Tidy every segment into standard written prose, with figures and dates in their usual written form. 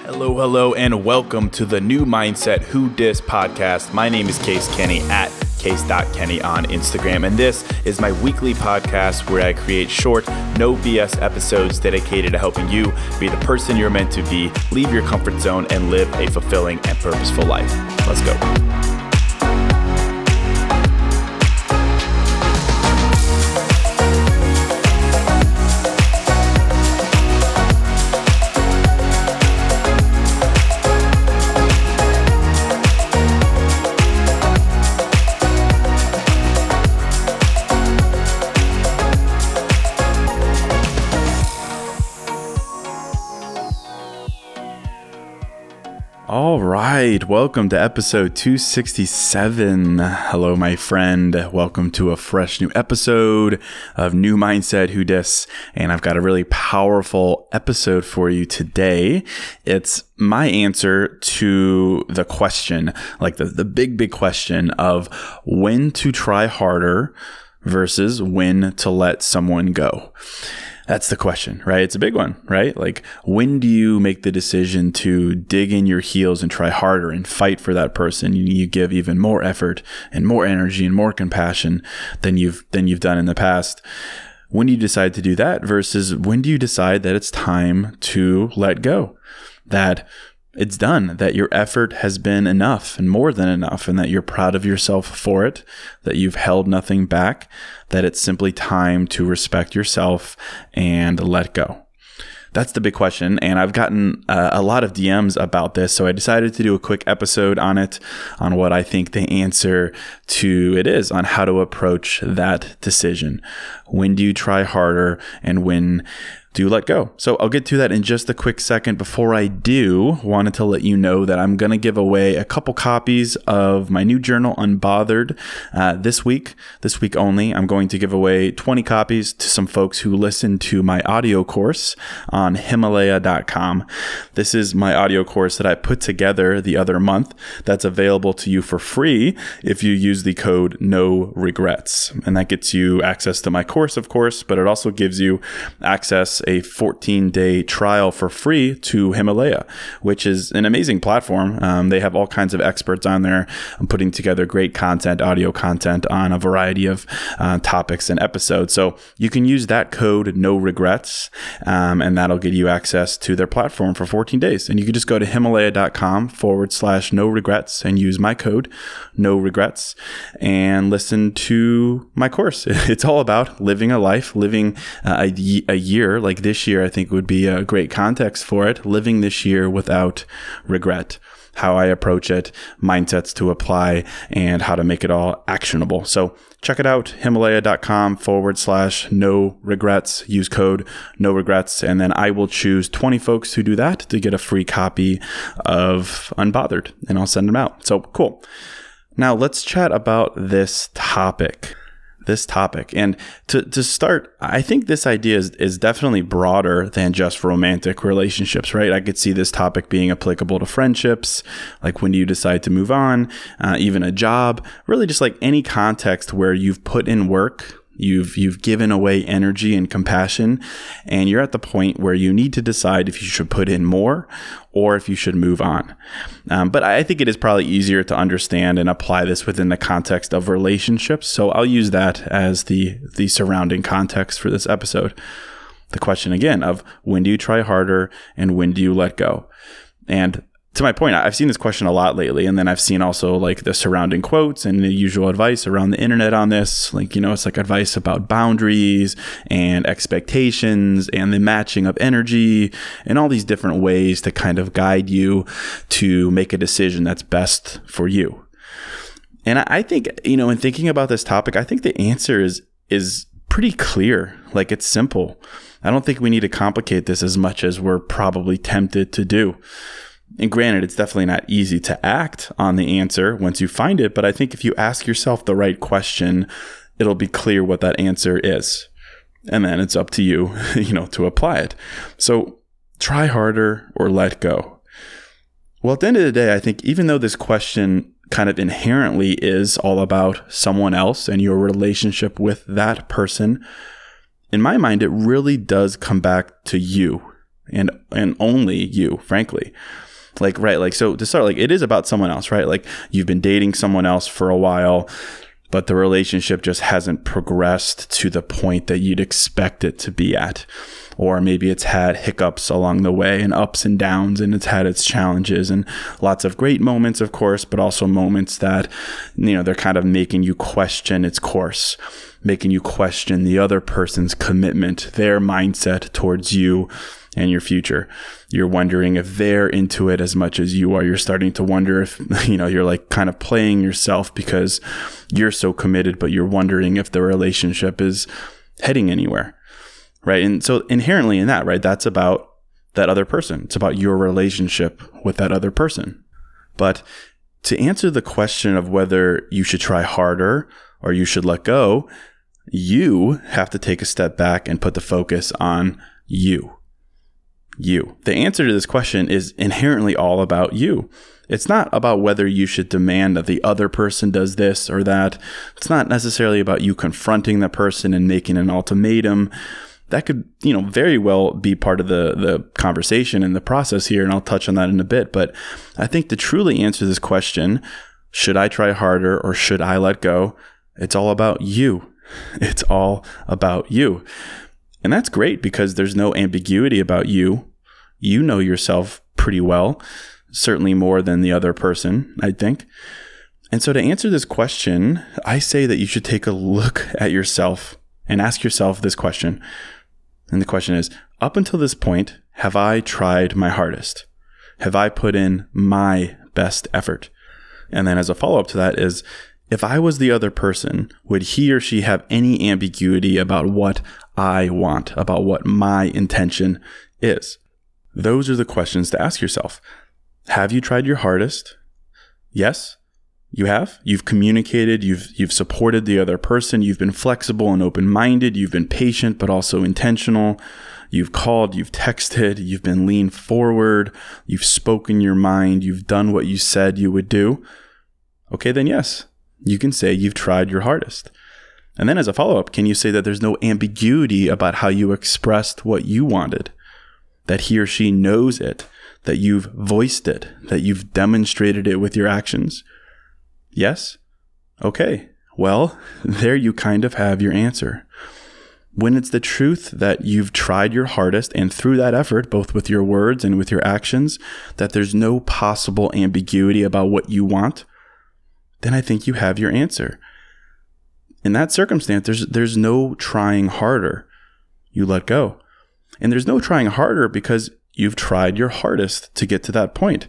Hello, and welcome to the New Mindset Who Dis podcast. My name is Case Kenny at case.kenny on Instagram, and this is my weekly podcast where I create short, no BS episodes dedicated to helping you be the person you're meant to be, leave your comfort zone, and live a fulfilling and purposeful life. Let's go. All right, welcome to episode 267. Hello, my friend. Welcome to a fresh new episode of New Mindset Who Dis, and I've got a really powerful episode for you today. It's my answer to the question, like the big question of when to try harder versus when to let someone go. That's the question, right? It's a big one, right? Like, when do you make the decision to dig in your heels and try harder and fight for that person? You give even more effort and more energy and more compassion than you've done in the past. When do you decide to do that versus when do you decide that it's time to let go? That it's done, that your effort has been enough and more than enough, and that you're proud of yourself for it, that you've held nothing back, that it's simply time to respect yourself and let go. That's the big question, and I've gotten a lot of DMs about this, so I decided to do a quick episode on it, on what I think the answer to it is, on how to approach that decision. When do you try harder, and when do you let go? So I'll get to that in just a quick second. Before I do, wanted to let you know that I'm going to give away a couple copies of my new journal, Unbothered, this week only. I'm going to give away 20 copies to some folks who listen to my audio course on Himalaya.com. This is my audio course that I put together the other month that's available to you for free if you use the code No Regrets. And that gets you access to my course, of course, but it also gives you access a 14-day trial for free to Himalaya, which is an amazing platform. They have all kinds of experts on there putting together great content, audio content on a variety of topics and episodes. So you can use that code, No Regrets, and that'll get you access to their platform for 14 days. And you can just go to Himalaya.com/No Regrets and use my code, No Regrets, and listen to my course. It's all about living a life, living a year. Like this year, I think would be a great context for it. Living this year without regret. How I approach it, mindsets to apply, and how to make it all actionable. So check it out, Himalaya.com/No Regrets. Use code No Regrets, and then I will choose 20 folks who do that to get a free copy of Unbothered, and I'll send them out. So cool. Now let's chat about this topic. And to start, I think this idea is definitely broader than just romantic relationships, right? I could see this topic being applicable to friendships, like when do you decide to move on, even a job, really just like any context where you've put in work, you've given away energy and compassion, and you're at the point where you need to decide if you should put in more or if you should move on. But I think it is probably easier to understand and apply this within the context of relationships. So I'll use that as the surrounding context for this episode. The question again of when do you try harder and when do you let go? And to my point, I've seen this question a lot lately, and then I've seen also like the surrounding quotes and the usual advice around the internet on this. Like, it's like advice about boundaries and expectations and the matching of energy and all these different ways to kind of guide you to make a decision that's best for you. And I think, in thinking about this topic, I think the answer is pretty clear. Like, it's simple. I don't think we need to complicate this as much as we're probably tempted to do. And granted, it's definitely not easy to act on the answer once you find it, but I think if you ask yourself the right question, it'll be clear what that answer is. And then it's up to you, to apply it. So try harder or let go. Well, at the end of the day, I think even though this question kind of inherently is all about someone else and your relationship with that person, in my mind, it really does come back to you and only you, frankly. So to start, it is about someone else, right? Like, you've been dating someone else for a while, but the relationship just hasn't progressed to the point that you'd expect it to be at. Or maybe it's had hiccups along the way and ups and downs, and it's had its challenges and lots of great moments, of course, but also moments that, they're kind of making you question its course, making you question the other person's commitment, their mindset towards you and your future. You're wondering if they're into it as much as you are. You're starting to wonder if, you're like kind of playing yourself because you're so committed, but you're wondering if the relationship is heading anywhere, right? And so inherently in that, right, that's about that other person. It's about your relationship with that other person. But to answer the question of whether you should try harder or you should let go, you have to take a step back and put the focus on you. The answer to this question is inherently all about you. It's not about whether you should demand that the other person does this or that. It's not necessarily about you confronting the person and making an ultimatum. That could, very well be part of the conversation and the process here, and I'll touch on that in a bit. But I think to truly answer this question, should I try harder or should I let go? It's all about you. It's all about you. And that's great because there's no ambiguity about you. You know yourself pretty well, certainly more than the other person, I think. And so to answer this question, I say that you should take a look at yourself and ask yourself this question. And the question is, up until this point, have I tried my hardest? Have I put in my best effort? And then as a follow-up to that is, if I was the other person, would he or she have any ambiguity about what I want, about what my intention is? Those are the questions to ask yourself. Have you tried your hardest? Yes, you have. You've communicated, you've supported the other person, you've been flexible and open-minded, you've been patient but also intentional. You've called, you've texted, you've been leaned forward, you've spoken your mind, you've done what you said you would do. Okay, then yes, you can say you've tried your hardest. And then as a follow-up, can you say that there's no ambiguity about how you expressed what you wanted? That he or she knows it, that you've voiced it, that you've demonstrated it with your actions? Yes? Okay, well, there you kind of have your answer. When it's the truth that you've tried your hardest and through that effort, both with your words and with your actions, that there's no possible ambiguity about what you want, then I think you have your answer. In that circumstance, there's no trying harder. You let go. And there's no trying harder because you've tried your hardest to get to that point.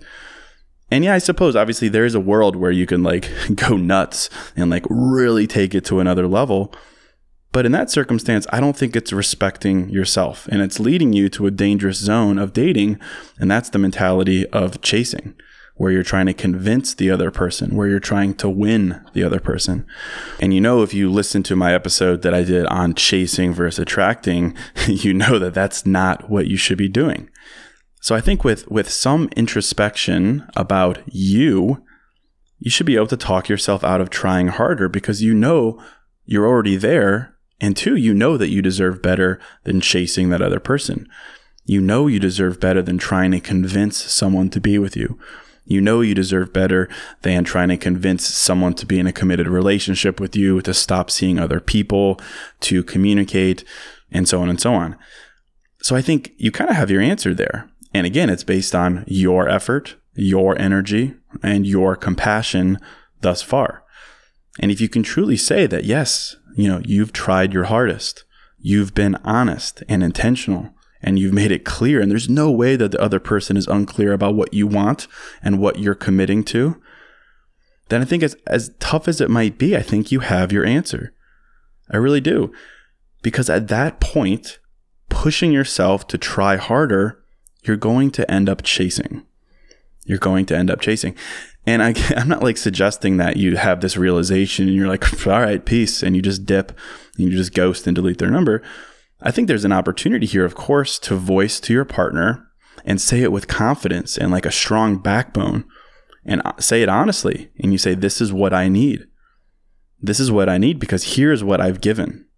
And yeah, I suppose obviously there is a world where you can go nuts and really take it to another level. But in that circumstance, I don't think it's respecting yourself, and it's leading you to a dangerous zone of dating. And that's the mentality of chasing, where you're trying to convince the other person, where you're trying to win the other person. And if you listen to my episode that I did on chasing versus attracting, you know that that's not what you should be doing. So I think with some introspection about you should be able to talk yourself out of trying harder because you're already there. And two, you know that you deserve better than chasing that other person. You know you deserve better than trying to convince someone to be with you. You know you deserve better than trying to convince someone to be in a committed relationship with you, to stop seeing other people, to communicate, and so on and so on. So I think you kind of have your answer there. And again, it's based on your effort, your energy, and your compassion thus far. And if you can truly say that, yes, you've tried your hardest, you've been honest and intentional, and you've made it clear, and there's no way that the other person is unclear about what you want and what you're committing to, then I think as tough as it might be, I think you have your answer. I really do. Because at that point, pushing yourself to try harder, you're going to end up chasing. You're going to end up chasing. And I'm not suggesting that you have this realization and you're like, all right, peace, and you just dip and you just ghost and delete their number. I think there's an opportunity here, of course, to voice to your partner and say it with confidence and a strong backbone and say it honestly. And you say, this is what I need. This is what I need because here's what I've given.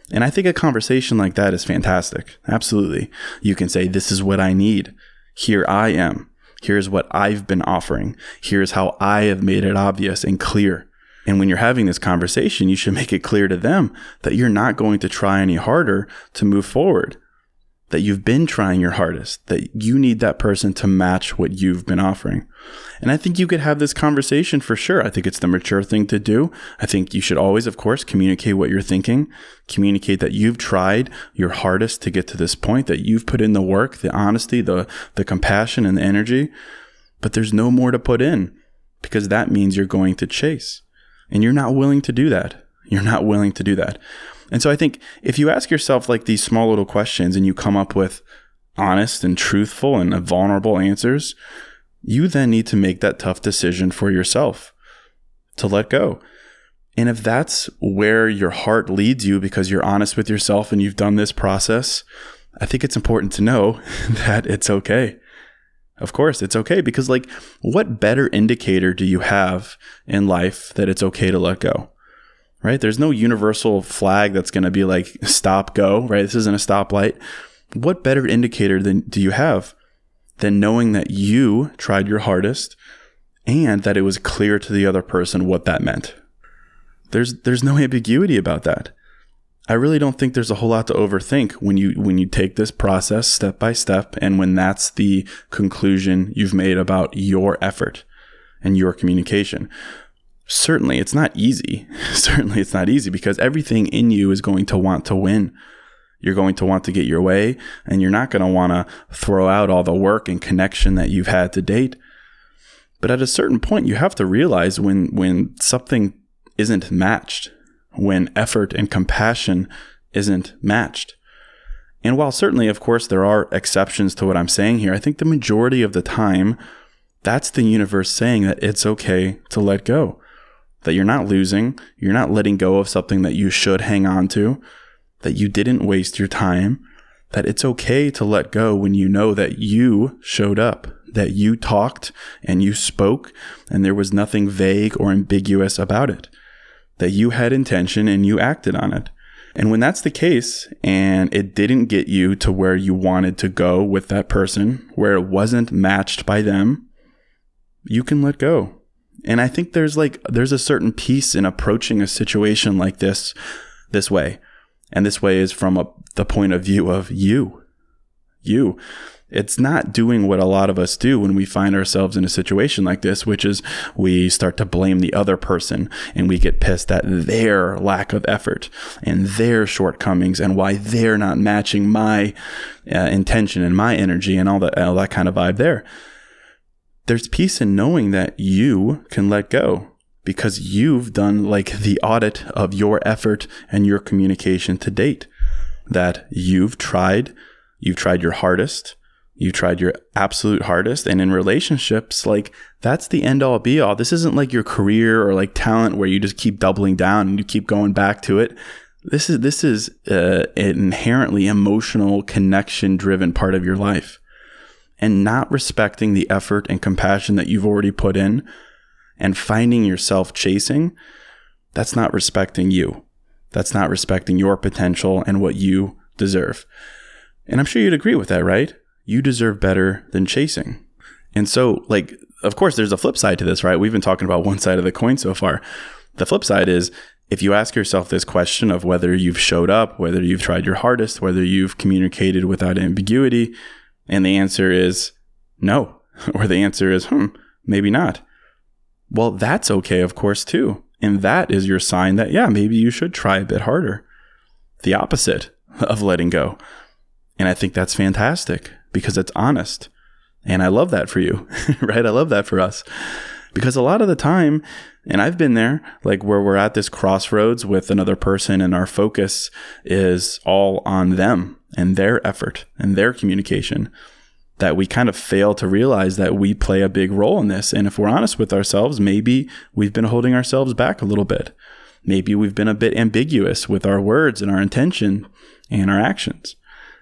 And I think a conversation like that is fantastic. Absolutely. You can say, this is what I need. Here I am. Here's what I've been offering. Here's how I have made it obvious and clear. And when you're having this conversation, you should make it clear to them that you're not going to try any harder to move forward, that you've been trying your hardest, that you need that person to match what you've been offering. And I think you could have this conversation for sure. I think it's the mature thing to do. I think you should always, of course, communicate what you're thinking, communicate that you've tried your hardest to get to this point, that you've put in the work, the honesty, the compassion and the energy, but there's no more to put in, because that means you're going to chase. And you're not willing to do that. You're not willing to do that. And so I think if you ask yourself like these small little questions and you come up with honest and truthful and vulnerable answers, you then need to make that tough decision for yourself to let go. And if that's where your heart leads you because you're honest with yourself and you've done this process, I think it's important to know that it's okay. Of course, it's okay, because like, what better indicator do you have in life that it's okay to let go, right? There's no universal flag that's going to be like, stop, go, right? This isn't a stoplight. What better indicator do you have than knowing that you tried your hardest and that it was clear to the other person what that meant? There's no ambiguity about that. I really don't think there's a whole lot to overthink when you take this process step by step, and when that's the conclusion you've made about your effort and your communication. Certainly, it's not easy. Certainly, it's not easy, because everything in you is going to want to win. You're going to want to get your way, and you're not going to want to throw out all the work and connection that you've had to date. But at a certain point, you have to realize when something isn't matched, when effort and compassion isn't matched. And while certainly, of course, there are exceptions to what I'm saying here, I think the majority of the time, that's the universe saying that it's okay to let go, that you're not losing, you're not letting go of something that you should hang on to, that you didn't waste your time, that it's okay to let go when you know that you showed up, that you talked and you spoke and there was nothing vague or ambiguous about it, that you had intention and you acted on it. And when that's the case and it didn't get you to where you wanted to go with that person, where it wasn't matched by them, you can let go. And I think there's a certain peace in approaching a situation like this way. And this way is from the point of view of you. It's not doing what a lot of us do when we find ourselves in a situation like this, which is we start to blame the other person and we get pissed at their lack of effort and their shortcomings and why they're not matching my intention and my energy and all that kind of vibe there. There's peace in knowing that you can let go because you've done like the audit of your effort and your communication to date, that you've tried your hardest. You tried your absolute hardest. And in relationships, like, that's the end all be all. This isn't like your career or like talent where you just keep doubling down and you keep going back to it. This is an inherently emotional, connection driven part of your life. And not respecting the effort and compassion that you've already put in and finding yourself chasing, that's not respecting you. That's not respecting your potential and what you deserve. And I'm sure you'd agree with that, right? You deserve better than chasing. And so, like, of course, there's a flip side to this, right? We've been talking about one side of the coin so far. The flip side is, if you ask yourself this question of whether you've showed up, whether you've tried your hardest, whether you've communicated without ambiguity, and the answer is no, or the answer is, maybe not. Well, that's okay, of course, too. And that is your sign that, yeah, maybe you should try a bit harder. The opposite of letting go. And I think that's fantastic because it's honest. And I love that for you, right? I love that for us. Because a lot of the time, and I've been there, like where we're at this crossroads with another person and our focus is all on them and their effort and their communication, that we kind of fail to realize that we play a big role in this. And if we're honest with ourselves, maybe we've been holding ourselves back a little bit. Maybe we've been a bit ambiguous with our words and our intention and our actions.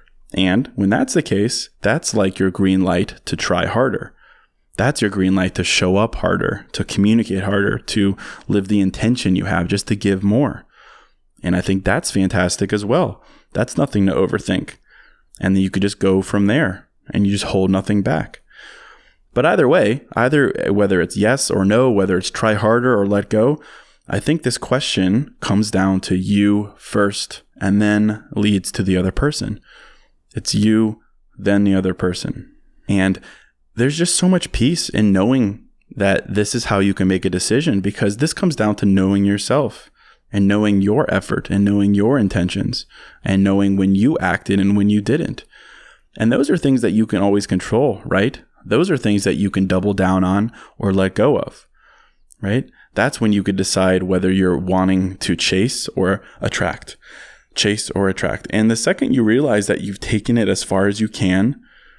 And when that's the case, that's like your green light to try harder. That's your green light to show up harder, to communicate harder, to live the intention you have, just to give more. And I think that's fantastic as well. That's nothing to overthink. And then you could just go from there and you just hold nothing back. But either way, whether it's yes or no, whether it's try harder or let go, I think this question comes down to you first and then leads to the other person. It's you, then the other person. And there's just so much peace in knowing that this is how you can make a decision, because this comes down to knowing yourself and knowing your effort and knowing your intentions and knowing when you acted and when you didn't. And those are things that you can always control, right? Those are things that you can double down on or let go of, right? That's when you could decide whether you're wanting to chase or attract. And the second you realize that you've taken it as far as you can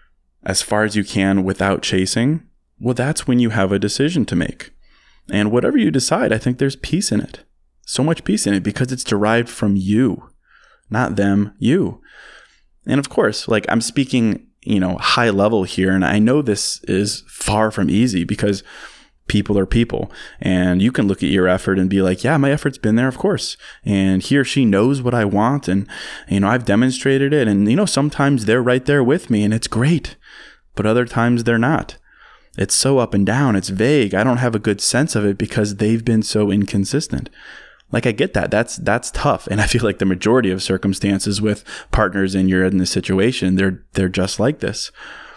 without chasing, well, that's when you have a decision to make. And whatever you decide, I think there's peace in it. So much peace in it because it's derived from you, not them, you. And of course, like I'm speaking, high level here. And I know this is far from easy because people are people, and you can look at your effort and be like, yeah, my effort's been there, of course. And he or she knows what I want. And, I've demonstrated it. And, sometimes they're right there with me and it's great, but other times they're not. It's so up and down. It's vague. I don't have a good sense of it because they've been so inconsistent. Like I get that. That's tough. And I feel like the majority of circumstances with partners and you're in this situation, they're just like this.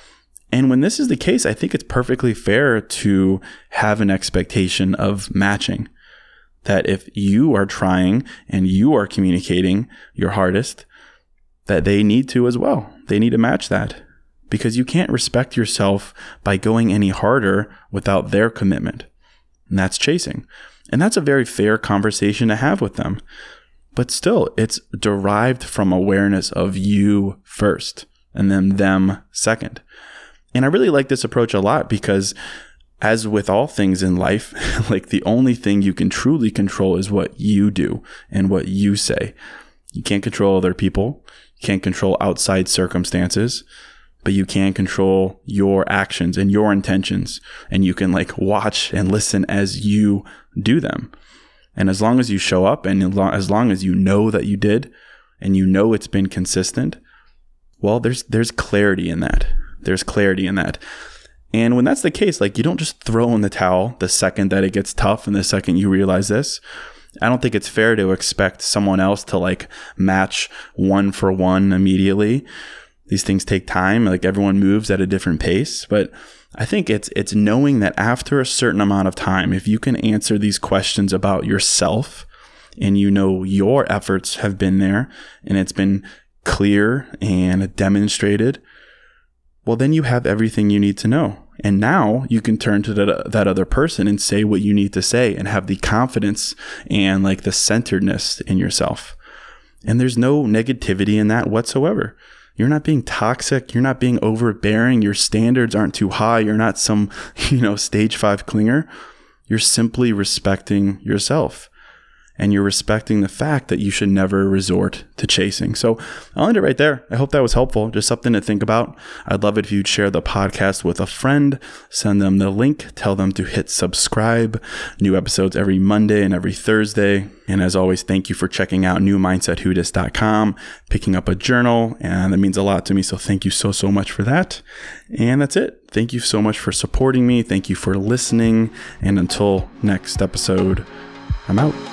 And when this is the case, I think it's perfectly fair to have an expectation of matching. That if you are trying and you are communicating your hardest, that they need to as well. They need to match that. Because you can't respect yourself by going any harder without their commitment. And that's chasing. And that's a very fair conversation to have with them. But still, it's derived from awareness of you first and then them second. And I really like this approach a lot because as with all things in life, like the only thing you can truly control is what you do and what you say. You can't control other people. You can't control outside circumstances, but you can control your actions and your intentions. And you can watch and listen as you do them. And as long as you show up and as long as you know that you did and it's been consistent, well, there's clarity in that. There's clarity in that. And when that's the case, you don't just throw in the towel the second that it gets tough and the second you realize this. I don't think it's fair to expect someone else to match one for one immediately. These things take time. Everyone moves at a different pace. But I think it's knowing that after a certain amount of time, if you can answer these questions about yourself and your efforts have been there and it's been clear and demonstrated, well, then you have everything you need to know. And now you can turn to that other person and say what you need to say and have the confidence and the centeredness in yourself. And there's no negativity in that whatsoever. You're not being toxic. You're not being overbearing. Your standards aren't too high. You're not some, stage 5 clinger. You're simply respecting yourself. And you're respecting the fact that you should never resort to chasing. So I'll end it right there. I hope that was helpful. Just something to think about. I'd love it if you'd share the podcast with a friend. Send them the link. Tell them to hit subscribe. New episodes every Monday and every Thursday. And as always, thank you for checking out newmindsetwhodis.com, picking up a journal. And that means a lot to me. So thank you so much for that. And that's it. Thank you so much for supporting me. Thank you for listening. And until next episode, I'm out.